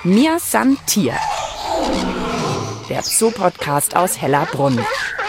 Mir san Tier, der Zoo-Podcast aus Hellerbrunn.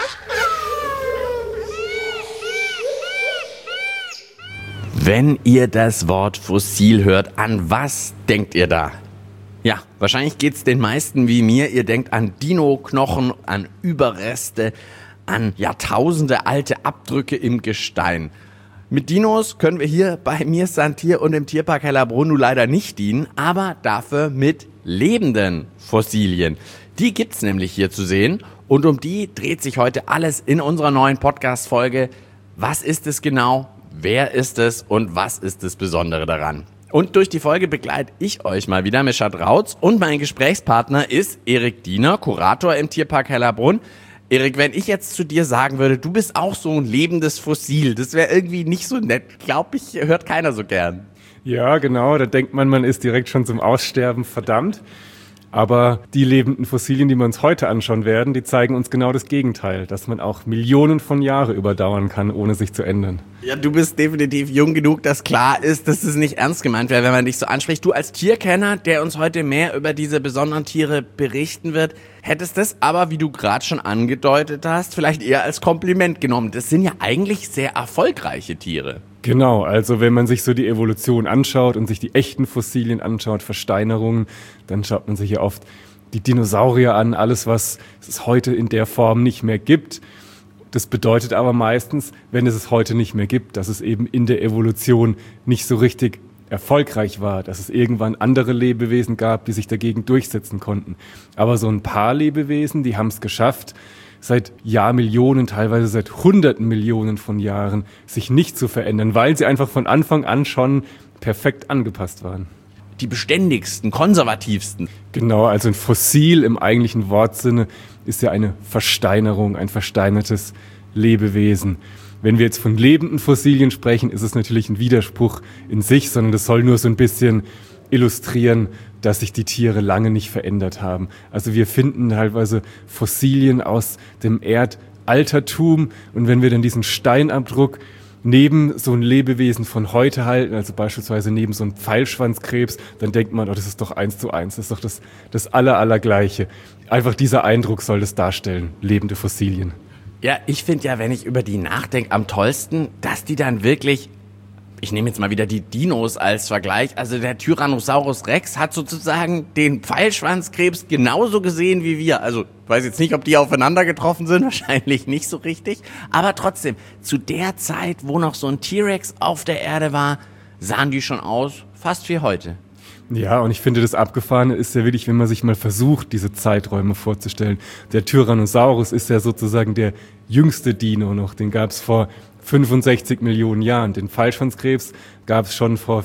Wenn ihr das Wort Fossil hört, an was denkt ihr da? Ja, wahrscheinlich geht's den meisten wie mir. Ihr denkt an Dino-Knochen, an Überreste, an Jahrtausende alte Abdrücke im Gestein. Mit Dinos können wir hier bei Mir san Tier und im Tierpark Hellerbrunn nun leider nicht dienen, aber dafür mit lebenden Fossilien. Die gibt's nämlich hier zu sehen und um die dreht sich heute alles in unserer neuen Podcast-Folge. Was ist es genau? Wer ist es und was ist das Besondere daran? Und durch die Folge begleite ich euch mal wieder, Mischa Drautz, und mein Gesprächspartner ist Erik Diener, Kurator im Tierpark Hellerbrunn. Erik, wenn ich jetzt zu dir sagen würde, du bist auch so ein lebendes Fossil, das wäre irgendwie nicht so nett. Glaube ich, hört keiner so gern. Ja, genau, da denkt man ist direkt schon zum Aussterben verdammt. Aber die lebenden Fossilien, die wir uns heute anschauen werden, die zeigen uns genau das Gegenteil, dass man auch Millionen von Jahren überdauern kann, ohne sich zu ändern. Ja, du bist definitiv jung genug, dass klar ist, dass es nicht ernst gemeint wäre, wenn man dich so anspricht. Du als Tierkenner, der uns heute mehr über diese besonderen Tiere berichten wird, hättest das aber, wie du gerade schon angedeutet hast, vielleicht eher als Kompliment genommen. Das sind ja eigentlich sehr erfolgreiche Tiere. Genau, also wenn man sich so die Evolution anschaut und sich die echten Fossilien anschaut, Versteinerungen, dann schaut man sich ja oft die Dinosaurier an, alles, was es heute in der Form nicht mehr gibt. Das bedeutet aber meistens, wenn es es heute nicht mehr gibt, dass es eben in der Evolution nicht so richtig erfolgreich war, dass es irgendwann andere Lebewesen gab, die sich dagegen durchsetzen konnten. Aber so ein paar Lebewesen, die haben es geschafft, seit Jahrmillionen, teilweise seit Hunderten Millionen von Jahren, sich nicht zu verändern, weil sie einfach von Anfang an schon perfekt angepasst waren. Die beständigsten, konservativsten. Genau, also ein Fossil im eigentlichen Wortsinne ist ja eine Versteinerung, ein versteinertes Lebewesen. Wenn wir jetzt von lebenden Fossilien sprechen, ist es natürlich ein Widerspruch in sich, sondern das soll nur so ein bisschen illustrieren, dass sich die Tiere lange nicht verändert haben. Also wir finden teilweise Fossilien aus dem Erdaltertum und wenn wir dann diesen Steinabdruck neben so ein Lebewesen von heute halten, also beispielsweise neben so einem Pfeilschwanzkrebs, dann denkt man, oh, das ist doch 1:1, das ist doch das Allergleiche. Einfach dieser Eindruck soll das darstellen, lebende Fossilien. Ja, ich finde ja, wenn ich über die nachdenke, am tollsten, dass die dann wirklich, ich nehme jetzt mal wieder die Dinos als Vergleich, also der Tyrannosaurus Rex hat sozusagen den Pfeilschwanzkrebs genauso gesehen wie wir. Also ich weiß jetzt nicht, ob die aufeinander getroffen sind, wahrscheinlich nicht so richtig, aber trotzdem, zu der Zeit, wo noch so ein T-Rex auf der Erde war, sahen die schon aus, fast wie heute. Ja, und ich finde, das Abgefahrene ist ja wirklich, wenn man sich mal versucht, diese Zeiträume vorzustellen. Der Tyrannosaurus ist ja sozusagen der jüngste Dino noch, den gab es vor 65 Millionen Jahren. Den Pfeilschwanzkrebs gab es schon vor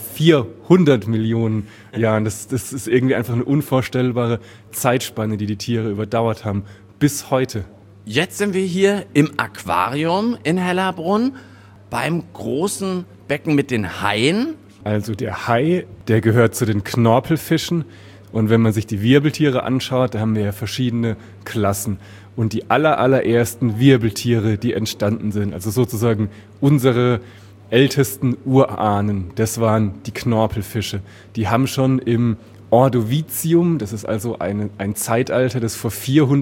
400 Millionen Jahren. Das ist irgendwie einfach eine unvorstellbare Zeitspanne, die Tiere überdauert haben, bis heute. Jetzt sind wir hier im Aquarium in Hellerbrunn beim großen Becken mit den Haien. Also der Hai, der gehört zu den Knorpelfischen. Und wenn man sich die Wirbeltiere anschaut, da haben wir ja verschiedene Klassen. Und die allerersten Wirbeltiere, die entstanden sind, also sozusagen unsere ältesten Urahnen, das waren die Knorpelfische. Die haben schon im Ordovizium, das ist also ein Zeitalter, das vor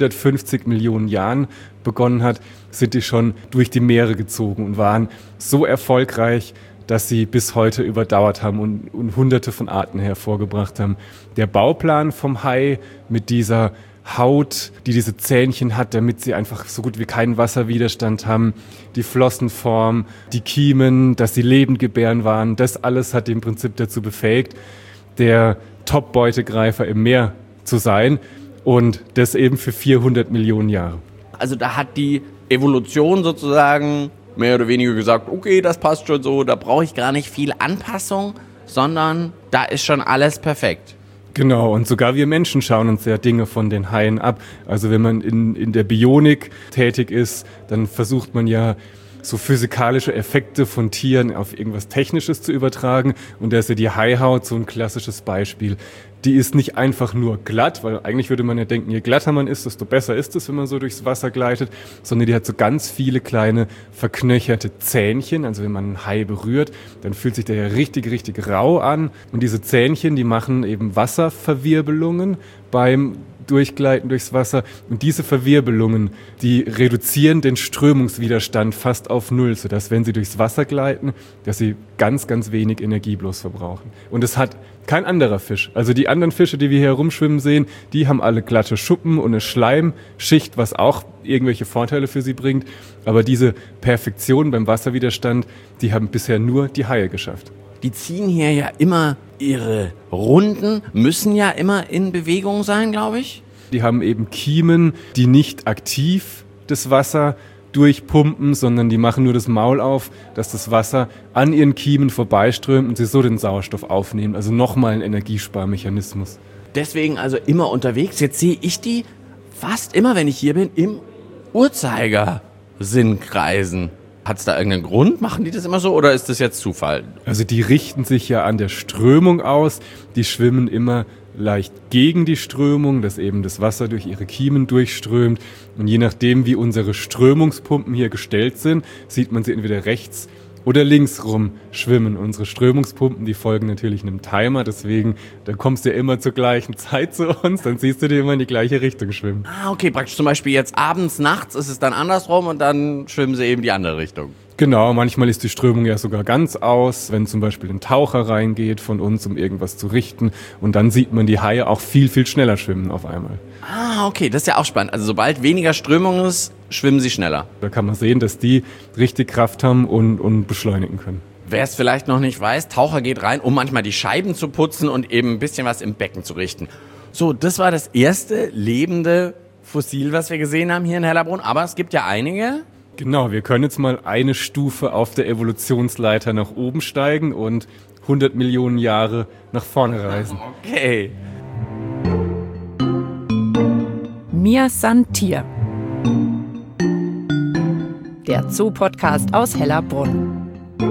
450 Millionen Jahren begonnen hat, sind die schon durch die Meere gezogen und waren so erfolgreich, dass sie bis heute überdauert haben und hunderte von Arten hervorgebracht haben. Der Bauplan vom Hai mit dieser Haut, die diese Zähnchen hat, damit sie einfach so gut wie keinen Wasserwiderstand haben, die Flossenform, die Kiemen, dass sie lebend gebären waren, das alles hat im Prinzip dazu befähigt, der Top-Beutegreifer im Meer zu sein und das eben für 400 Millionen Jahre. Also da hat die Evolution sozusagen mehr oder weniger gesagt, okay, das passt schon so, da brauche ich gar nicht viel Anpassung, sondern da ist schon alles perfekt. Genau, und sogar wir Menschen schauen uns ja Dinge von den Haien ab. Also wenn man in der Bionik tätig ist, dann versucht man ja so physikalische Effekte von Tieren auf irgendwas Technisches zu übertragen. Und da ist ja die Haihaut so ein klassisches Beispiel. Die ist nicht einfach nur glatt, weil eigentlich würde man ja denken, je glatter man ist, desto besser ist es, wenn man so durchs Wasser gleitet, sondern die hat so ganz viele kleine verknöcherte Zähnchen. Also wenn man einen Hai berührt, dann fühlt sich der ja richtig, richtig rau an. Und diese Zähnchen, die machen eben Wasserverwirbelungen beim Durchgleiten durchs Wasser. Und diese Verwirbelungen, die reduzieren den Strömungswiderstand fast auf null, sodass, wenn sie durchs Wasser gleiten, dass sie ganz, ganz wenig Energie bloß verbrauchen. Und es hat kein anderer Fisch. Also die anderen Fische, die wir hier herumschwimmen sehen, die haben alle glatte Schuppen und eine Schleimschicht, was auch irgendwelche Vorteile für sie bringt. Aber diese Perfektion beim Wasserwiderstand, die haben bisher nur die Haie geschafft. Die ziehen hier ja immer ihre Runden, müssen ja immer in Bewegung sein, glaube ich. Die haben eben Kiemen, die nicht aktiv das Wasser durchpumpen, sondern die machen nur das Maul auf, dass das Wasser an ihren Kiemen vorbeiströmt und sie so den Sauerstoff aufnehmen. Also nochmal ein Energiesparmechanismus. Deswegen also immer unterwegs. Jetzt sehe ich die fast immer, wenn ich hier bin, im Uhrzeigersinn kreisen. Hat es da irgendeinen Grund? Machen die das immer so oder ist das jetzt Zufall? Also die richten sich ja an der Strömung aus. Die schwimmen immer leicht gegen die Strömung, dass eben das Wasser durch ihre Kiemen durchströmt. Und je nachdem, wie unsere Strömungspumpen hier gestellt sind, sieht man sie entweder rechts oder links rum schwimmen. Unsere Strömungspumpen, die folgen natürlich einem Timer, deswegen, da kommst du ja immer zur gleichen Zeit zu uns, dann siehst du die immer in die gleiche Richtung schwimmen. Ah, okay, praktisch zum Beispiel jetzt abends, nachts ist es dann andersrum und dann schwimmen sie eben die andere Richtung. Genau, manchmal ist die Strömung ja sogar ganz aus, wenn zum Beispiel ein Taucher reingeht von uns, um irgendwas zu richten. Und dann sieht man die Haie auch viel, viel schneller schwimmen auf einmal. Ah, okay, das ist ja auch spannend. Also sobald weniger Strömung ist, schwimmen sie schneller. Da kann man sehen, dass die richtig Kraft haben und beschleunigen können. Wer es vielleicht noch nicht weiß, Taucher geht rein, um manchmal die Scheiben zu putzen und eben ein bisschen was im Becken zu richten. So, das war das erste lebende Fossil, was wir gesehen haben hier in Hellerbrunn. Aber es gibt ja einige. Genau, wir können jetzt mal eine Stufe auf der Evolutionsleiter nach oben steigen und 100 Millionen Jahre nach vorne reisen. Okay. Mir san Tier. Der Zoo-Podcast aus Hellerbrunn.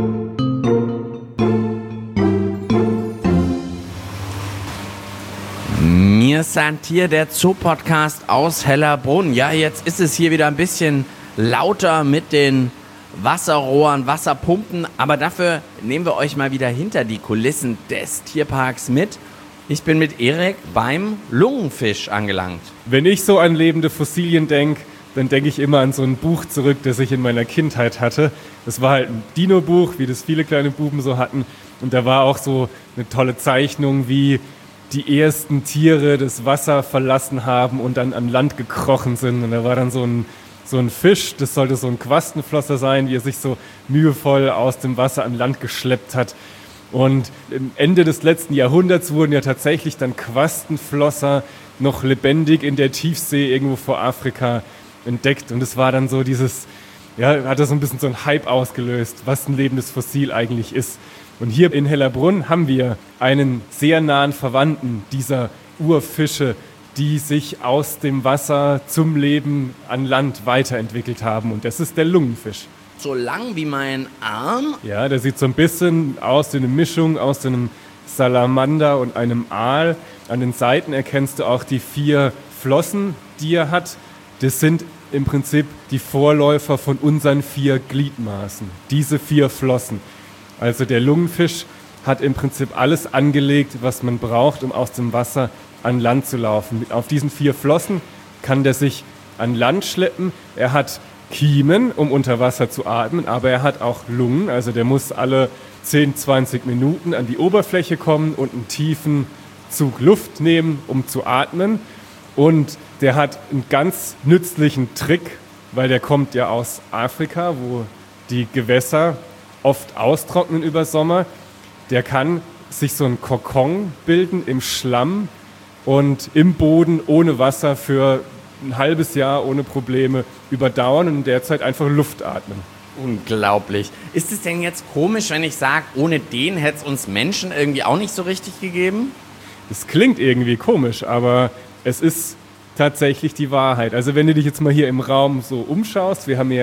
Mir san Tier, der Zoo-Podcast aus Hellerbrunn. Ja, jetzt ist es hier wieder ein bisschen lauter mit den Wasserrohren, Wasserpumpen, aber dafür nehmen wir euch mal wieder hinter die Kulissen des Tierparks mit. Ich bin mit Erik beim Lungenfisch angelangt. Wenn ich so an lebende Fossilien denke, dann denke ich immer an so ein Buch zurück, das ich in meiner Kindheit hatte. Das war halt ein Dino-Buch, wie das viele kleine Buben so hatten. Und da war auch so eine tolle Zeichnung, wie die ersten Tiere das Wasser verlassen haben und dann an Land gekrochen sind. Und da war dann so ein Fisch, das sollte so ein Quastenflosser sein, wie er sich so mühevoll aus dem Wasser an Land geschleppt hat. Und am Ende des letzten Jahrhunderts wurden ja tatsächlich dann Quastenflosser noch lebendig in der Tiefsee irgendwo vor Afrika entdeckt. Und es war dann so dieses, ja, hat das so ein bisschen so ein Hype ausgelöst, was ein lebendes Fossil eigentlich ist. Und hier in Hellerbrunn haben wir einen sehr nahen Verwandten dieser Urfische, die sich aus dem Wasser zum Leben an Land weiterentwickelt haben. Und das ist der Lungenfisch. So lang wie mein Arm? Ja, der sieht so ein bisschen aus wie eine Mischung aus einem Salamander und einem Aal. An den Seiten erkennst du auch die 4 Flossen, die er hat. Das sind im Prinzip die Vorläufer von unseren 4 Gliedmaßen. Diese 4 Flossen. Also der Lungenfisch hat im Prinzip alles angelegt, was man braucht, um aus dem Wasser an Land zu laufen. Auf diesen 4 Flossen kann der sich an Land schleppen. Er hat Kiemen, um unter Wasser zu atmen, aber er hat auch Lungen. Also der muss alle 10, 20 Minuten an die Oberfläche kommen und einen tiefen Zug Luft nehmen, um zu atmen. Und der hat einen ganz nützlichen Trick, weil der kommt ja aus Afrika, wo die Gewässer oft austrocknen über Sommer. Der kann sich so einen Kokon bilden im Schlamm und im Boden ohne Wasser für ein halbes Jahr ohne Probleme überdauern und in der Zeit einfach Luft atmen. Unglaublich. Ist es denn jetzt komisch, wenn ich sage, ohne den hätte es uns Menschen irgendwie auch nicht so richtig gegeben? Das klingt irgendwie komisch, aber es ist tatsächlich die Wahrheit. Also wenn du dich jetzt mal hier im Raum so umschaust, wir haben ja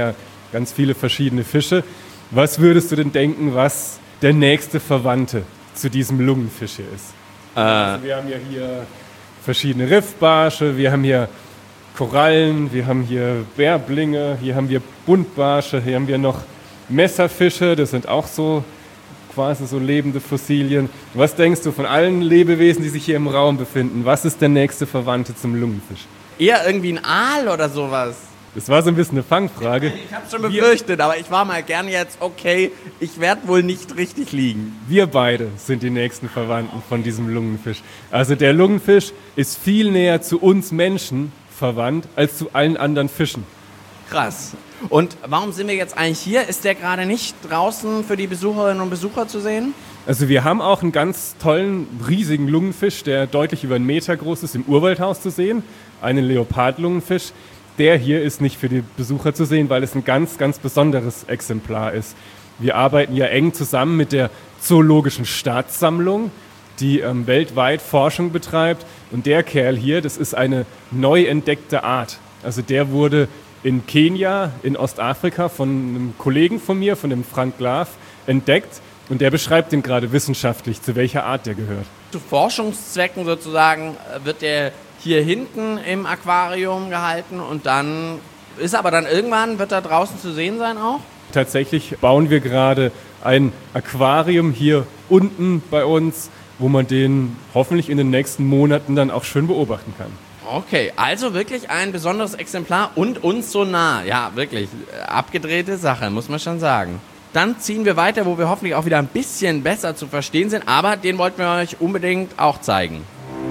ganz viele verschiedene Fische. Was würdest du denn denken, was der nächste Verwandte zu diesem Lungenfisch hier ist? Also wir haben ja hier verschiedene Riffbarsche, wir haben hier Korallen, wir haben hier Bärblinge, hier haben wir Buntbarsche, hier haben wir noch Messerfische, das sind auch so quasi so lebende Fossilien. Was denkst du von allen Lebewesen, die sich hier im Raum befinden? Was ist der nächste Verwandte zum Lungenfisch? Eher irgendwie ein Aal oder sowas. Das war so ein bisschen eine Fangfrage. Ich hab's schon befürchtet, aber ich war mal gern jetzt, okay, ich werde wohl nicht richtig liegen. Wir beide sind die nächsten Verwandten von diesem Lungenfisch. Also der Lungenfisch ist viel näher zu uns Menschen verwandt als zu allen anderen Fischen. Krass. Und warum sind wir jetzt eigentlich hier? Ist der gerade nicht draußen für die Besucherinnen und Besucher zu sehen? Also wir haben auch einen ganz tollen, riesigen Lungenfisch, der deutlich über 1 Meter groß ist, im Urwaldhaus zu sehen. Einen Leopardlungenfisch. Der hier ist nicht für die Besucher zu sehen, weil es ein ganz, ganz besonderes Exemplar ist. Wir arbeiten ja eng zusammen mit der Zoologischen Staatssammlung, die weltweit Forschung betreibt. Und der Kerl hier, das ist eine neu entdeckte Art. Also der wurde in Kenia, in Ostafrika, von einem Kollegen von mir, von dem Frank Glaff, entdeckt. Und der beschreibt den gerade wissenschaftlich, zu welcher Art der gehört. Zu Forschungszwecken sozusagen wird der hier hinten im Aquarium gehalten und dann ist aber dann irgendwann, wird er draußen zu sehen sein auch? Tatsächlich bauen wir gerade ein Aquarium hier unten bei uns, wo man den hoffentlich in den nächsten Monaten dann auch schön beobachten kann. Okay, also wirklich ein besonderes Exemplar und uns so nah. Ja, wirklich, abgedrehte Sache, muss man schon sagen. Dann ziehen wir weiter, wo wir hoffentlich auch wieder ein bisschen besser zu verstehen sind, aber den wollten wir euch unbedingt auch zeigen.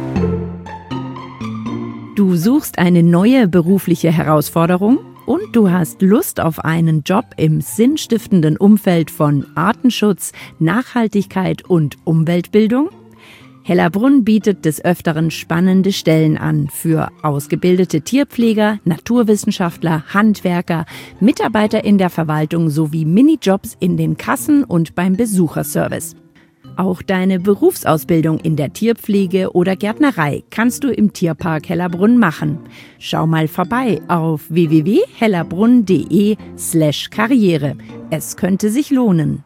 Du suchst eine neue berufliche Herausforderung und du hast Lust auf einen Job im sinnstiftenden Umfeld von Artenschutz, Nachhaltigkeit und Umweltbildung? Hellerbrunn bietet des Öfteren spannende Stellen an für ausgebildete Tierpfleger, Naturwissenschaftler, Handwerker, Mitarbeiter in der Verwaltung sowie Minijobs in den Kassen und beim Besucherservice. Auch deine Berufsausbildung in der Tierpflege oder Gärtnerei kannst du im Tierpark Hellerbrunn machen. Schau mal vorbei auf www.hellerbrunn.de/Karriere. Es könnte sich lohnen.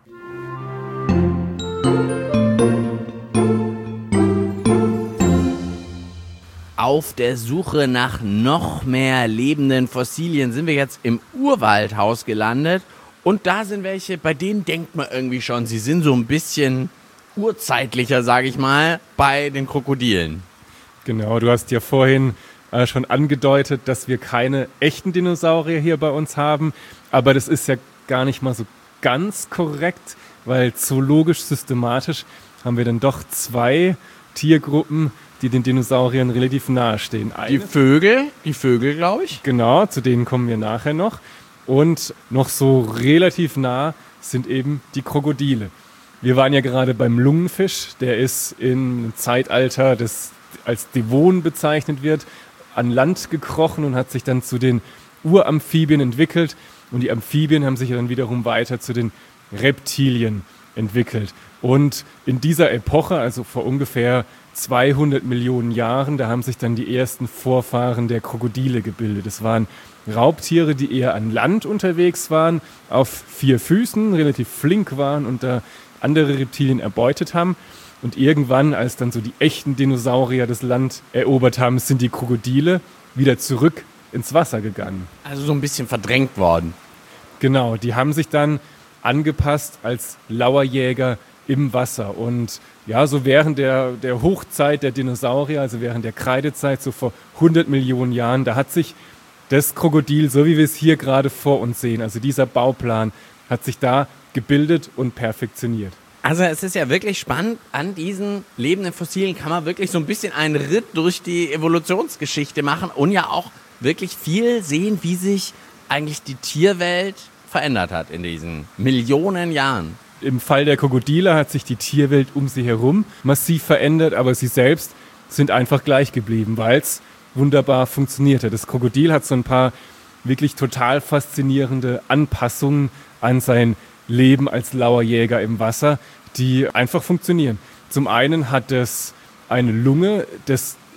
Auf der Suche nach noch mehr lebenden Fossilien sind wir jetzt im Urwaldhaus gelandet. Und da sind welche, bei denen denkt man irgendwie schon, sie sind so ein bisschen urzeitlicher, sage ich mal, bei den Krokodilen. Genau, du hast ja vorhin schon angedeutet, dass wir keine echten Dinosaurier hier bei uns haben. Aber das ist ja gar nicht mal so ganz korrekt, weil zoologisch systematisch haben wir dann doch 2 Tiergruppen, die den Dinosauriern relativ nahe stehen. Die Vögel, glaube ich. Genau, zu denen kommen wir nachher noch. Und noch so relativ nah sind eben die Krokodile. Wir waren ja gerade beim Lungenfisch, der ist im Zeitalter, das als Devon bezeichnet wird, an Land gekrochen und hat sich dann zu den Uramphibien entwickelt. Und die Amphibien haben sich dann wiederum weiter zu den Reptilien entwickelt. Und in dieser Epoche, also vor ungefähr 200 Millionen Jahren, da haben sich dann die ersten Vorfahren der Krokodile gebildet. Es waren Raubtiere, die eher an Land unterwegs waren, auf 4 Füßen, relativ flink waren und da andere Reptilien erbeutet haben. Und irgendwann, als dann so die echten Dinosaurier das Land erobert haben, sind die Krokodile wieder zurück ins Wasser gegangen. Also so ein bisschen verdrängt worden. Genau, die haben sich dann angepasst als Lauerjäger im Wasser. Und ja, so während der Hochzeit der Dinosaurier, also während der Kreidezeit, so vor 100 Millionen Jahren, da hat sich das Krokodil, so wie wir es hier gerade vor uns sehen, also dieser Bauplan, hat sich da gebildet und perfektioniert. Also es ist ja wirklich spannend, an diesen lebenden Fossilien kann man wirklich so ein bisschen einen Ritt durch die Evolutionsgeschichte machen und ja auch wirklich viel sehen, wie sich eigentlich die Tierwelt verändert hat in diesen Millionen Jahren. Im Fall der Krokodile hat sich die Tierwelt um sie herum massiv verändert, aber sie selbst sind einfach gleich geblieben, weil es wunderbar funktionierte. Das Krokodil hat so ein paar wirklich total faszinierende Anpassungen an sein Leben als Lauerjäger im Wasser, die einfach funktionieren. Zum einen hat es eine Lunge, das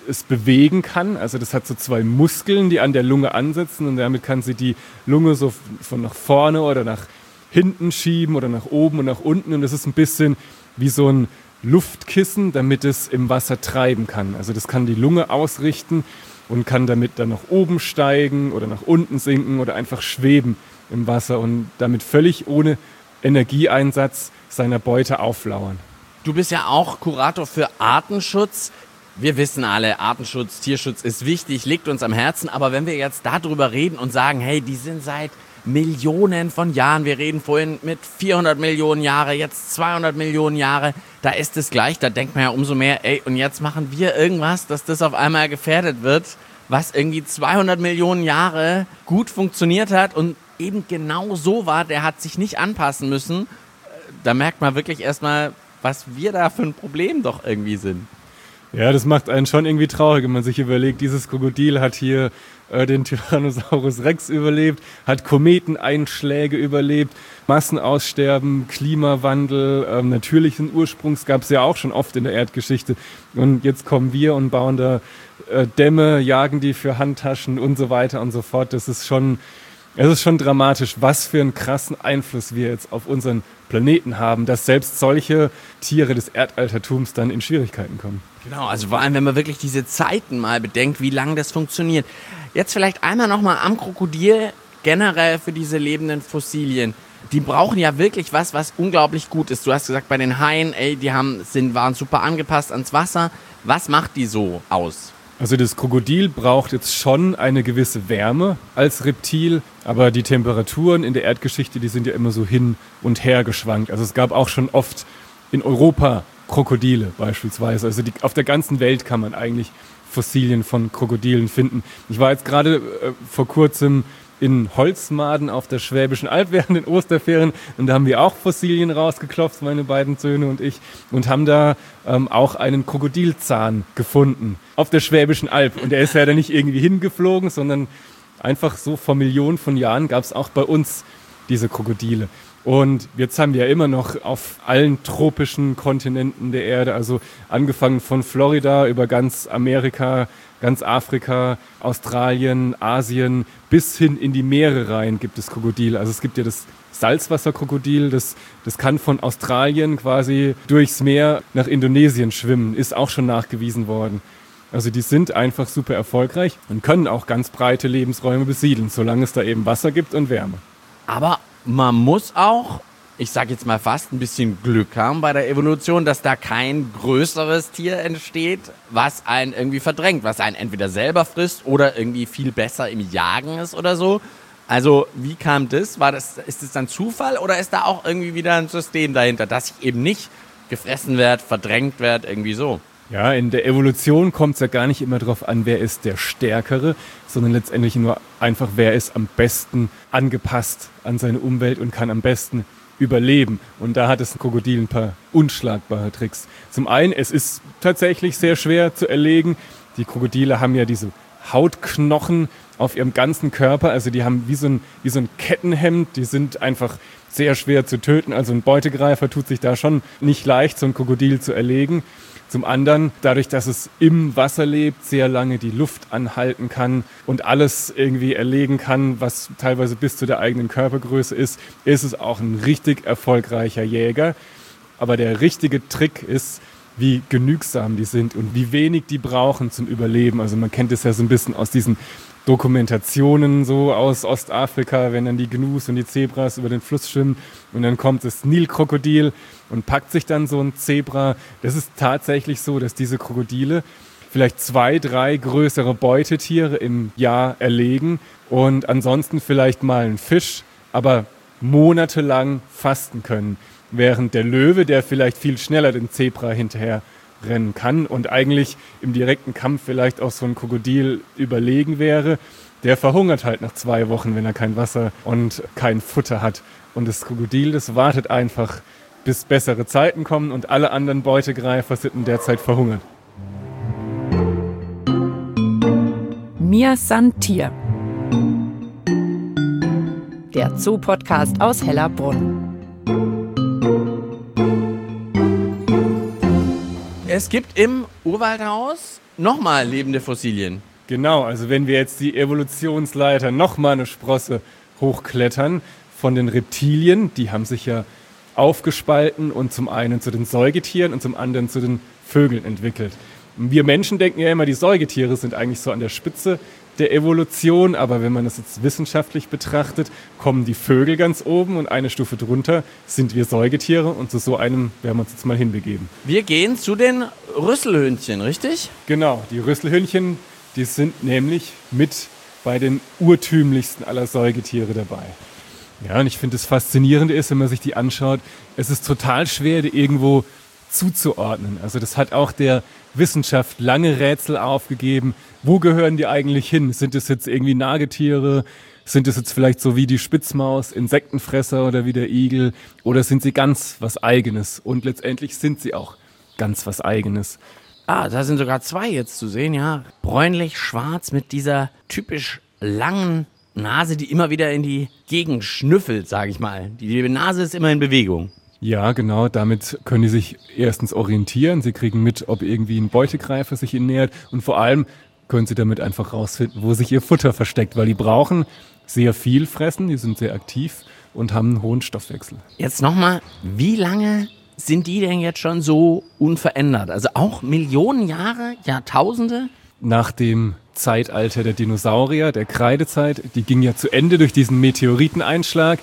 es bewegen kann. Also das hat so 2 Muskeln, die an der Lunge ansetzen und damit kann sie die Lunge so von nach vorne oder nach hinten schieben oder nach oben und nach unten. Und das ist ein bisschen wie so ein Luftkissen, damit es im Wasser treiben kann. Also das kann die Lunge ausrichten und kann damit dann nach oben steigen oder nach unten sinken oder einfach schweben im Wasser und damit völlig ohne Energieeinsatz seiner Beute auflauern. Du bist ja auch Kurator für Artenschutz. Wir wissen alle, Artenschutz, Tierschutz ist wichtig, liegt uns am Herzen. Aber wenn wir jetzt darüber reden und sagen, hey, die sind seit Millionen von Jahren, wir reden vorhin mit 400 Millionen Jahre, jetzt 200 Millionen Jahre, da ist es gleich, da denkt man ja umso mehr, ey, und jetzt machen wir irgendwas, dass das auf einmal gefährdet wird, was irgendwie 200 Millionen Jahre gut funktioniert hat und eben genau so war, der hat sich nicht anpassen müssen. Da merkt man wirklich erstmal, was wir da für ein Problem doch irgendwie sind. Ja, das macht einen schon irgendwie traurig, wenn man sich überlegt, dieses Krokodil hat hier den Tyrannosaurus Rex überlebt, hat Kometeneinschläge überlebt, Massenaussterben, Klimawandel, natürlichen Ursprungs gab es ja auch schon oft in der Erdgeschichte. Und jetzt kommen wir und bauen da Dämme, jagen die für Handtaschen und so weiter und so fort. Es ist schon dramatisch, was für einen krassen Einfluss wir jetzt auf unseren Planeten haben, dass selbst solche Tiere des Erdaltertums dann in Schwierigkeiten kommen. Genau, also vor allem, wenn man wirklich diese Zeiten mal bedenkt, wie lange das funktioniert. Jetzt vielleicht einmal nochmal am Krokodil, generell für diese lebenden Fossilien. Die brauchen ja wirklich was unglaublich gut ist. Du hast gesagt, bei den Haien, ey, waren super angepasst ans Wasser. Was macht die so aus? Also das Krokodil braucht jetzt schon eine gewisse Wärme als Reptil, aber die Temperaturen in der Erdgeschichte, die sind ja immer so hin und her geschwankt. Also es gab auch schon oft in Europa Krokodile beispielsweise. Also auf der ganzen Welt kann man eigentlich Fossilien von Krokodilen finden. Ich war jetzt gerade vor kurzem in Holzmaden auf der Schwäbischen Alb während den Osterferien und da haben wir auch Fossilien rausgeklopft, meine beiden Söhne und ich, und haben da auch einen Krokodilzahn gefunden auf der Schwäbischen Alb. Und der ist ja dann nicht irgendwie hingeflogen, sondern einfach so vor Millionen von Jahren gab es auch bei uns diese Krokodile. Und jetzt haben wir ja immer noch auf allen tropischen Kontinenten der Erde, also angefangen von Florida über ganz Amerika, ganz Afrika, Australien, Asien, bis hin in die Meere rein gibt es Krokodile. Also es gibt ja das Salzwasserkrokodil, das kann von Australien quasi durchs Meer nach Indonesien schwimmen, ist auch schon nachgewiesen worden. Also die sind einfach super erfolgreich und können auch ganz breite Lebensräume besiedeln, solange es da eben Wasser gibt und Wärme. Aber man muss auch, ich sage jetzt mal fast, ein bisschen Glück haben bei der Evolution, dass da kein größeres Tier entsteht, was einen irgendwie verdrängt, was einen entweder selber frisst oder irgendwie viel besser im Jagen ist oder so. Also wie kam das? Ist das dann Zufall oder ist da auch irgendwie wieder ein System dahinter, dass ich eben nicht gefressen werde, verdrängt werde, irgendwie so? Ja, in der Evolution kommt es ja gar nicht immer darauf an, wer ist der Stärkere, sondern letztendlich nur einfach, wer ist am besten angepasst an seine Umwelt und kann am besten überleben. Und da hat es ein Krokodil ein paar unschlagbare Tricks. Zum einen, es ist tatsächlich sehr schwer zu erlegen. Die Krokodile haben ja diese Hautknochen auf ihrem ganzen Körper, also die haben wie so ein Kettenhemd, die sind einfach sehr schwer zu töten. Also ein Beutegreifer tut sich da schon nicht leicht, so ein Krokodil zu erlegen. Zum anderen, dadurch, dass es im Wasser lebt, sehr lange die Luft anhalten kann und alles irgendwie erlegen kann, was teilweise bis zu der eigenen Körpergröße ist es auch ein richtig erfolgreicher Jäger. Aber der richtige Trick ist, wie genügsam die sind und wie wenig die brauchen zum Überleben. Also man kennt es ja so ein bisschen aus diesen Dokumentationen so aus Ostafrika, wenn dann die Gnus und die Zebras über den Fluss schwimmen und dann kommt das Nilkrokodil und packt sich dann so ein Zebra. Das ist tatsächlich so, dass diese Krokodile vielleicht 2, 3 größere Beutetiere im Jahr erlegen und ansonsten vielleicht mal einen Fisch, aber monatelang fasten können. Während der Löwe, der vielleicht viel schneller den Zebra hinterher rennen kann und eigentlich im direkten Kampf vielleicht auch so ein Krokodil überlegen wäre, der verhungert halt nach 2 Wochen, wenn er kein Wasser und kein Futter hat. Und das Krokodil, das wartet einfach, bis bessere Zeiten kommen und alle anderen Beutegreifer sind in der Zeit verhungert. Mir san Tier. Der Zoo-Podcast aus Hellerbrunn. es gibt im Urwaldhaus nochmal lebende Fossilien. Genau, also wenn wir jetzt die Evolutionsleiter nochmal eine Sprosse hochklettern von den Reptilien, die haben sich ja aufgespalten und zum einen zu den Säugetieren und zum anderen zu den Vögeln entwickelt. Wir Menschen denken ja immer, die Säugetiere sind eigentlich so an der Spitze der Evolution, aber wenn man das jetzt wissenschaftlich betrachtet, kommen die Vögel ganz oben und eine Stufe drunter sind wir Säugetiere und zu so einem werden wir uns jetzt mal hinbegeben. Wir gehen zu den Rüsselhündchen, richtig? Genau, die Rüsselhündchen, die sind nämlich mit bei den urtümlichsten aller Säugetiere dabei. Ja, und ich finde, das Faszinierende ist, wenn man sich die anschaut, es ist total schwer, die irgendwo zuzuordnen. Also das hat auch der Wissenschaft lange Rätsel aufgegeben. Wo gehören die eigentlich hin? Sind es jetzt irgendwie Nagetiere? Sind es jetzt vielleicht so wie die Spitzmaus, Insektenfresser oder wie der Igel? Oder sind sie ganz was Eigenes? Und letztendlich sind sie auch ganz was Eigenes. Ah, da sind sogar zwei jetzt zu sehen, ja. Bräunlich-schwarz mit dieser typisch langen Nase, die immer wieder in die Gegend schnüffelt, sage ich mal. Die Nase ist immer in Bewegung. Ja, genau. Damit können die sich erstens orientieren. Sie kriegen mit, ob irgendwie ein Beutegreifer sich ihnen nähert. Und vor allem können sie damit einfach rausfinden, wo sich ihr Futter versteckt. Weil die brauchen sehr viel fressen, die sind sehr aktiv und haben einen hohen Stoffwechsel. Jetzt nochmal, wie lange sind die denn jetzt schon so unverändert? Also auch Millionen Jahre, Jahrtausende? Nach dem Zeitalter der Dinosaurier, der Kreidezeit, die ging ja zu Ende durch diesen Meteoriteneinschlag.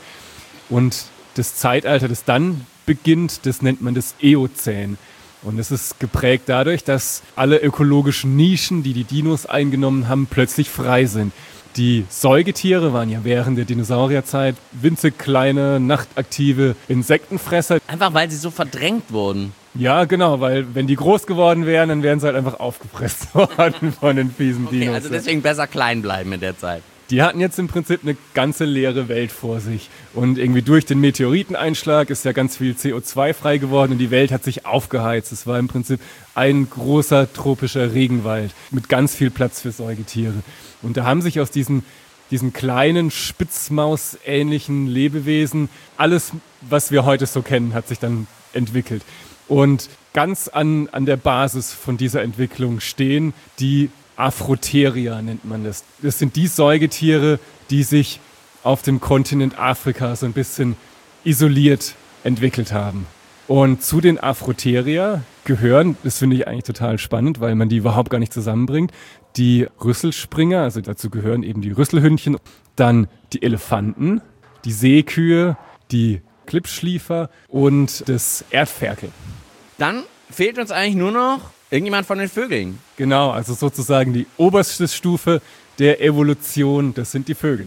Und das Zeitalter, das dann beginnt, das nennt man das Eozän. Und es ist geprägt dadurch, dass alle ökologischen Nischen, die die Dinos eingenommen haben, plötzlich frei sind. Die Säugetiere waren ja während der Dinosaurierzeit winzig kleine, nachtaktive Insektenfresser. Einfach weil sie so verdrängt wurden. Ja, genau, weil wenn die groß geworden wären, dann wären sie halt einfach aufgepresst worden von den fiesen Okay, Dinos. also deswegen besser klein bleiben in der Zeit. Die hatten jetzt im Prinzip eine ganze leere Welt vor sich. Und irgendwie durch den Meteoriteneinschlag ist ja ganz viel CO2 frei geworden und die Welt hat sich aufgeheizt. Es war im Prinzip ein großer tropischer Regenwald mit ganz viel Platz für Säugetiere. Und da haben sich aus diesen kleinen, Spitzmaus-ähnlichen Lebewesen alles, was wir heute so kennen, hat sich dann entwickelt. Und ganz an der Basis von dieser Entwicklung stehen die Afrotheria, nennt man das. Das sind die Säugetiere, die sich auf dem Kontinent Afrika so ein bisschen isoliert entwickelt haben. Und zu den Afrotheria gehören, das finde ich eigentlich total spannend, weil man die überhaupt gar nicht zusammenbringt, die Rüsselspringer, also dazu gehören eben die Rüsselhündchen, dann die Elefanten, die Seekühe, die Klippschliefer und das Erdferkel. Dann fehlt uns eigentlich nur noch irgendjemand von den Vögeln. Genau, also sozusagen die oberste Stufe der Evolution, das sind die Vögel.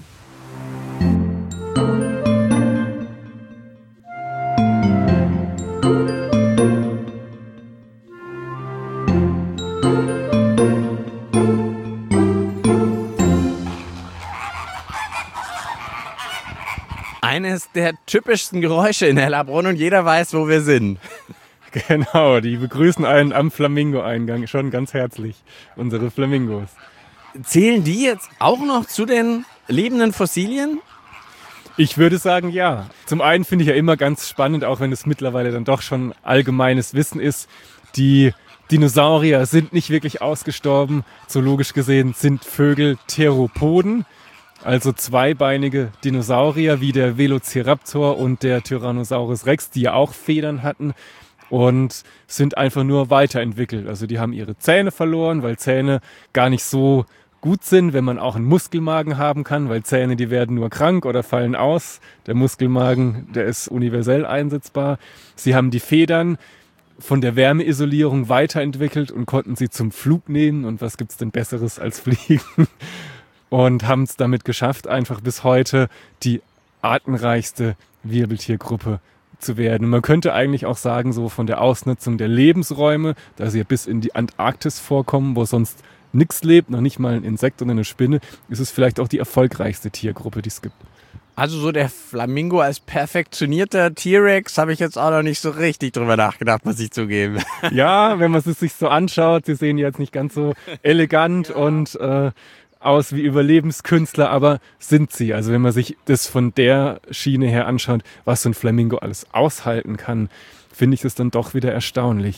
Eines der typischsten Geräusche in Hellerbrunn und jeder weiß, wo wir sind. Genau, die begrüßen einen am Flamingo-Eingang schon ganz herzlich, unsere Flamingos. Zählen die jetzt auch noch zu den lebenden Fossilien? Ich würde sagen, ja. Zum einen finde ich ja immer ganz spannend, auch wenn es mittlerweile dann doch schon allgemeines Wissen ist, die Dinosaurier sind nicht wirklich ausgestorben. Zoologisch gesehen sind Vögel Theropoden, also zweibeinige Dinosaurier wie der Velociraptor und der Tyrannosaurus Rex, die ja auch Federn hatten. Und sind einfach nur weiterentwickelt. Also die haben ihre Zähne verloren, weil Zähne gar nicht so gut sind, wenn man auch einen Muskelmagen haben kann, weil Zähne, die werden nur krank oder fallen aus. Der Muskelmagen, der ist universell einsetzbar. Sie haben die Federn von der Wärmeisolierung weiterentwickelt und konnten sie zum Flug nehmen. Und was gibt's denn Besseres als Fliegen? Und haben es damit geschafft, einfach bis heute die artenreichste Wirbeltiergruppe zu werden. Und man könnte eigentlich auch sagen, so von der Ausnutzung der Lebensräume, da sie ja bis in die Antarktis vorkommen, wo sonst nichts lebt, noch nicht mal ein Insekt oder eine Spinne, ist es vielleicht auch die erfolgreichste Tiergruppe, die es gibt. Also so der Flamingo als perfektionierter T-Rex habe ich jetzt auch noch nicht so richtig drüber nachgedacht, muss ich zugeben. Ja, wenn man es sich so anschaut, sie sehen jetzt nicht ganz so elegant und aus wie Überlebenskünstler, aber sind sie. Also wenn man sich das von der Schiene her anschaut, was so ein Flamingo alles aushalten kann, finde ich es dann doch wieder erstaunlich.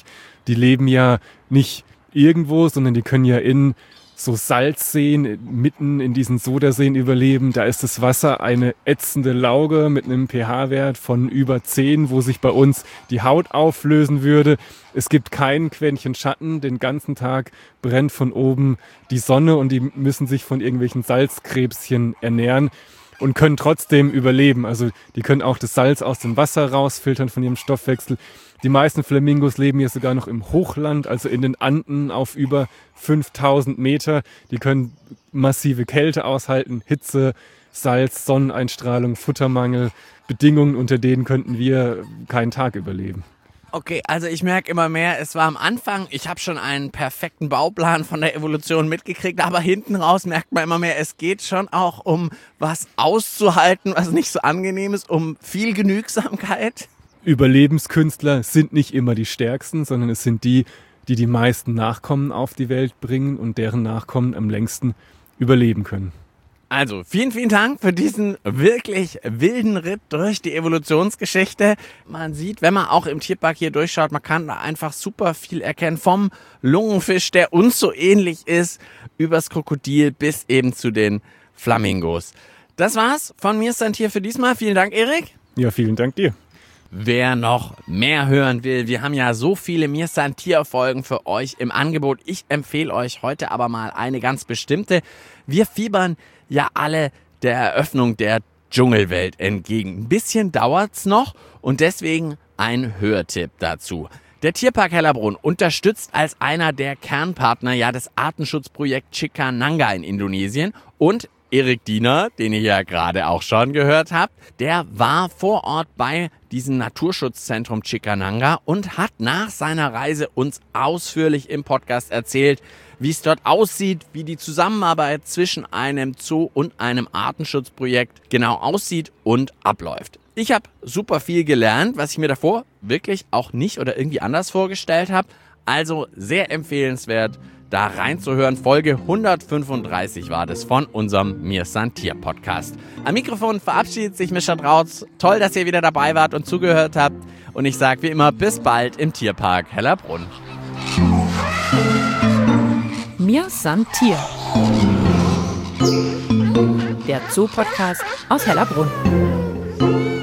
die leben ja nicht irgendwo, sondern die können ja in so Salzseen, mitten in diesen Sodaseen überleben. Da ist das Wasser eine ätzende Lauge mit einem pH-Wert von über 10, wo sich bei uns die Haut auflösen würde. Es gibt kein Quäntchen Schatten, den ganzen Tag brennt von oben die Sonne und die müssen sich von irgendwelchen Salzkrebschen ernähren und können trotzdem überleben. Also die können auch das Salz aus dem Wasser rausfiltern von ihrem Stoffwechsel. Die meisten Flamingos leben hier sogar noch im Hochland, also in den Anden auf über 5000 Meter. Die können massive Kälte aushalten, Hitze, Salz, Sonneneinstrahlung, Futtermangel, Bedingungen, unter denen könnten wir keinen Tag überleben. Okay, also ich merke immer mehr, es war am Anfang, ich habe schon einen perfekten Bauplan von der Evolution mitgekriegt, aber hinten raus merkt man immer mehr, es geht schon auch um was auszuhalten, was nicht so angenehm ist, um viel Genügsamkeit. Überlebenskünstler sind nicht immer die Stärksten, sondern es sind die, die die meisten Nachkommen auf die Welt bringen und deren Nachkommen am längsten überleben können. Also, vielen, vielen Dank für diesen wirklich wilden Ritt durch die Evolutionsgeschichte. Man sieht, wenn man auch im Tierpark hier durchschaut, man kann da einfach super viel erkennen. Vom Lungenfisch, der uns so ähnlich ist, übers Krokodil bis eben zu den Flamingos. Das war's von mir, Santier, für diesmal. Vielen Dank, Erik. Ja, vielen Dank dir. Wer noch mehr hören will, wir haben ja so viele Mir Santier-Folgen für euch im Angebot. Ich empfehle euch heute aber mal eine ganz bestimmte. Wir fiebern ja alle der Eröffnung der Dschungelwelt entgegen. Ein bisschen dauert's noch und deswegen ein Hörtipp dazu. Der Tierpark Hellerbrunn unterstützt als einer der Kernpartner ja das Artenschutzprojekt Cikananga in Indonesien und Erik Diener, den ihr ja gerade auch schon gehört habt, der war vor Ort bei diesem Naturschutzzentrum Cikananga und hat nach seiner Reise uns ausführlich im Podcast erzählt, wie es dort aussieht, wie die Zusammenarbeit zwischen einem Zoo und einem Artenschutzprojekt genau aussieht und abläuft. Ich habe super viel gelernt, was ich mir davor wirklich auch nicht oder irgendwie anders vorgestellt habe. Also sehr empfehlenswert, da reinzuhören. Folge 135 war das von unserem Mir Santier Podcast. Am Mikrofon verabschiedet sich Mischa Drautz. Toll, dass ihr wieder dabei wart und zugehört habt. Und ich sage wie immer, bis bald im Tierpark Hellerbrunn. Mir Santier. Der Zoo-Podcast aus Hellerbrunn.